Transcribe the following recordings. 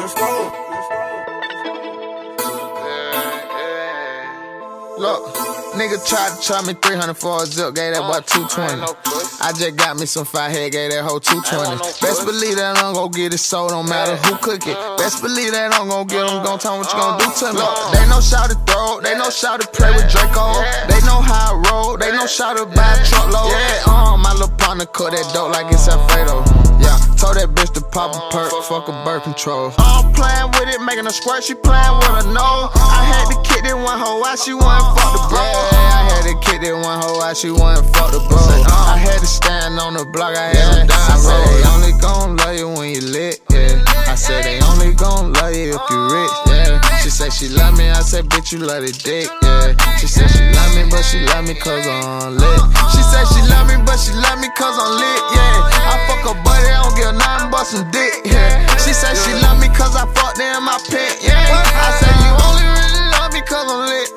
Look, nigga tried to try me 300 for a zip, gave that boy 220. I just got me some fire head, gave that hoe 220. Best believe that I'm gon' get it sold, don't matter who cook it. Best believe that I'm gon' get them, gon' tell me what you gon' do to me. Look, they know shout to throw, they know shout to play with Draco. They know how I roll, they know shout to buy a truckload. My little partner cut that dope like it's Alfredo. Yeah, told that bitch to pop a perk, fuck a birth control. I'm playing with it, making a squirt, she playing with her nose. I had to kick that one hoe out, she wanted fuck the bro. I had to kick that one hoe out, she wanted fuck the bro. I had to stand on the block, I had to die. I said they only gon' love you when you lit, yeah. I said they only gon' love you if you rich, yeah. She said she love me, I said bitch you love the dick, yeah. She said she love me, but she love me cause I'm lit. She said she love me, but she love me cause I'm lit, yeah. I fuck her buddy, I don't give nothing but some dick, yeah. She said she love me cause I fucked her in my pit, yeah. I said you only really love me cause I'm lit.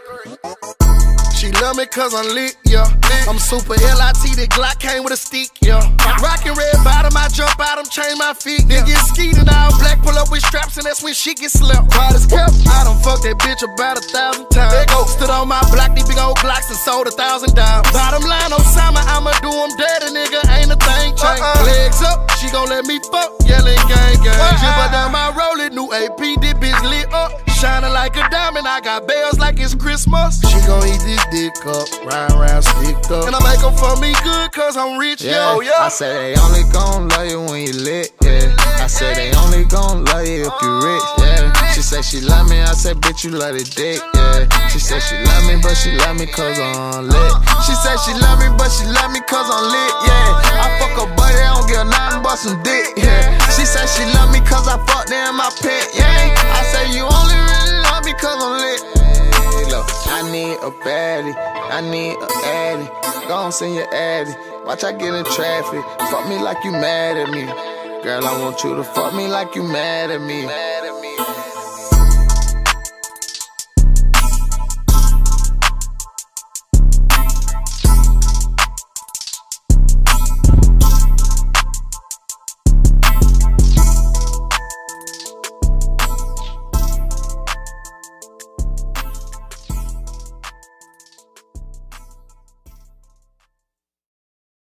3. She love me cause I'm lit, yeah. I'm super LIT, the Glock came with a stick, yeah. Rockin' red bottom, I jump out, change my feet, yeah. Then get skied and all black, pull up with straps, and that's when she get slept. Quiet as kept, I done fucked that bitch about 1,000 times. Stood on my block, these big old Glocks and sold 1,000 dimes. Bottom line, Osama, I'ma do him dirty, nigga, ain't a thing change. Legs up, she gon' let me fuck, yelling gang gang. Dribble down my rollin', new AP, this bitch lit up. Shining like a diamond, I got bells like it's Christmas. She gon' eat this dick up, round, sticked up. And I make her for me good, cause I'm rich, yeah. Oh, yeah. I said they only gon' love you when you lit, yeah. I said they only gon' love you if you rich, yeah. She said she love me, I said bitch you love the dick, yeah. She said she love me, but she love me cause I'm lit. She said she love me, but she love me cause I'm lit, yeah. I fuck her buddy, I don't give nothing but some dick, yeah. She said she love me cause I fucked her in my pit, yeah. I said you only really love me cause I'm lit. Look, I need a baddie, I need a addy. Gon' send your addy, watch I get in traffic. Fuck me like you mad at me. Girl, I want you to fuck me like you mad at me.